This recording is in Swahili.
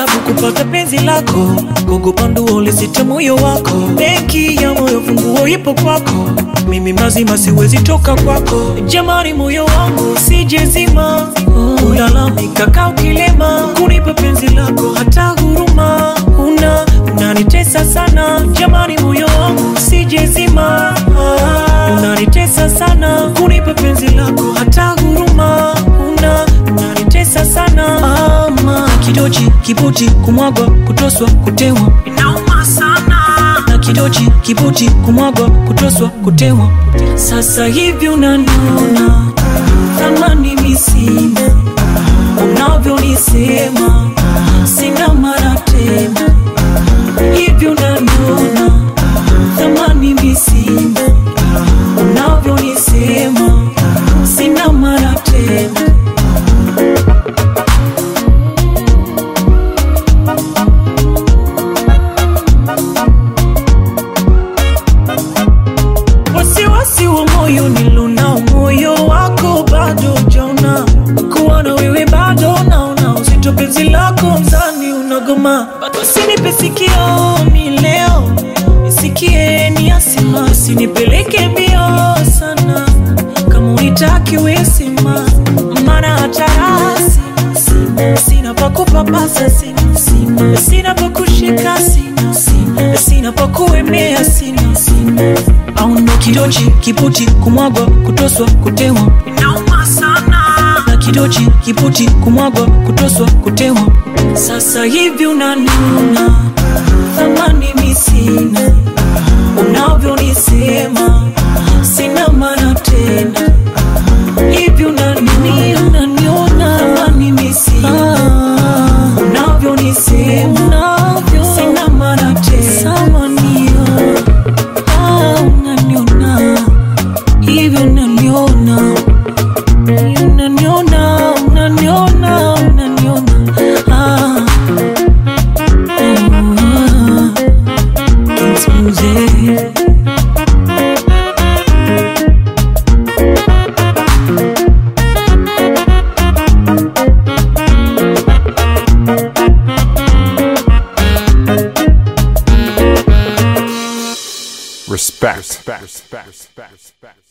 tabu kupata penzi lako, kukupa nduo lisite moyo wako. Benki ya moyo funguo ipo kwako, mimi mazima siwezi toka kwako. Jamani moyo wangu usije zima, ulalamika kaa ukilema, kunipa penzi lako hata huruma unanitesa sana. Jamani moyo wangu usije zima, unanitesa sana, kunipa penzi lako hata huruma unanitesa sana. Ama kidochi kibuti kumwagwa kutoswa kutewa inauma sana, na kidochi kibuti kumwagwa kutoswa kutewa. Sasa hivi unaniona thamani misina, unavyonisema sina mara tena. Hivi unaniona thamani misina, unavyonisema sina mara tena. Wasiwasi wa moyo nilonao, moyo wako bado jaona, kuwa na wewe bado naona uzito, penzi lako mzani unagoma. Usinipe sikio ni leo, nisikie ni asima, usinipeleke mbio sana, kama unitaki wesima, maana hatarasi sina pa kupapasa, sina pa kushika, sina pa kuemea, sina au ndo kidochi kiputi kumwagwa kutoswa kutewa inauma sana, na kidochi kiputi kumwagwa kutoswa kutewa. Sasa hivi unaniona thamani misina, unavyonisema sina maana tena. Hivi unaniona thamani misina, unavyonisema sina maana tena. Hivi unaniona Respect.